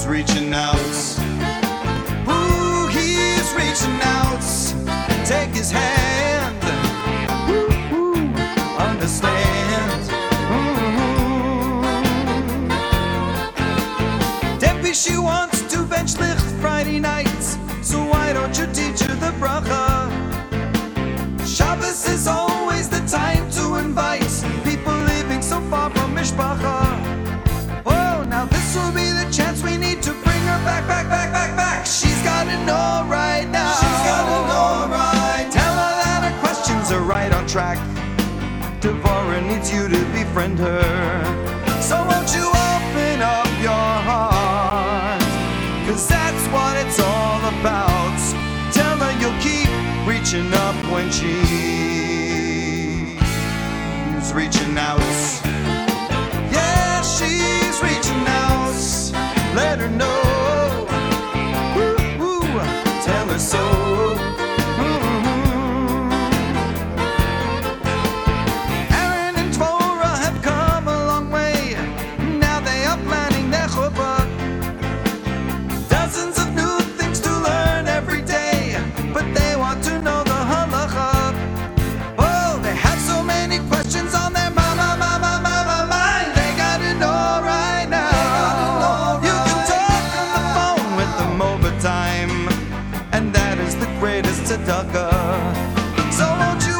reaching out. Ooh, he's reaching out. Take his hand. Ooh, understand. Debbie, she wants to bench licht Friday nights, so why don't you teach her the bracha? Shabbos is always the time to invite people living so far from Mishpacha. Oh, now this will be the chance we need to bring her back, back, back, back, back. She's gotta know right now. She's gotta know right. Tell her that her questions are right on track. Devorah needs you to befriend her. So won't you open up your heart? 'Cause that's what it's all about. Tell her you'll keep reaching up when she's reaching out. Yeah, she's reaching out. Let her know. Ooh, ooh, tell her so. Aaron and Dvorah have come a long way. Now they are planning their chuppah. Dozens of new things to learn every day, but they want to know the halacha. Oh, they have so many questions on their mind. They gotta know right now. You can talk on the phone with them over time, and that is the greatest tzedakah. So won't you